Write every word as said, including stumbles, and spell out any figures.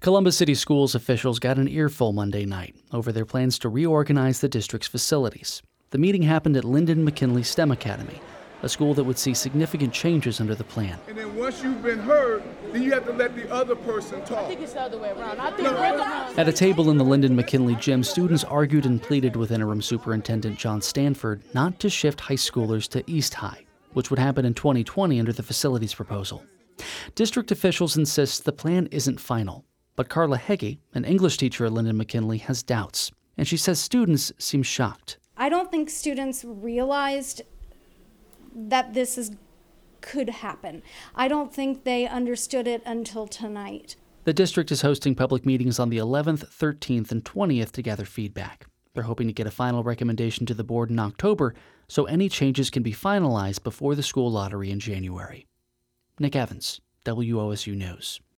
Columbus City Schools officials got an earful Monday night over their plans to reorganize the district's facilities. The meeting happened at Lyndon McKinley STEM Academy, a school that would see significant changes under the plan. And then once you've been heard, then you have to let the other person talk. I think it's the other way around. I think no. we're the ones. At a table in the Lyndon McKinley gym, students argued and pleaded with Interim Superintendent John Stanford not to shift high schoolers to East High, which would happen in twenty twenty under the facilities proposal. District officials insist the plan isn't final, but Carla Heggie, an English teacher at Lyndon McKinley, has doubts, and she says students seem shocked. I don't think students realized that this is could happen. I don't think they understood it until tonight. The district is hosting public meetings on the eleventh, thirteenth, and twentieth to gather feedback. They're hoping to get a final recommendation to the board in October, so any changes can be finalized before the school lottery in January. Nick Evans, W O S U News.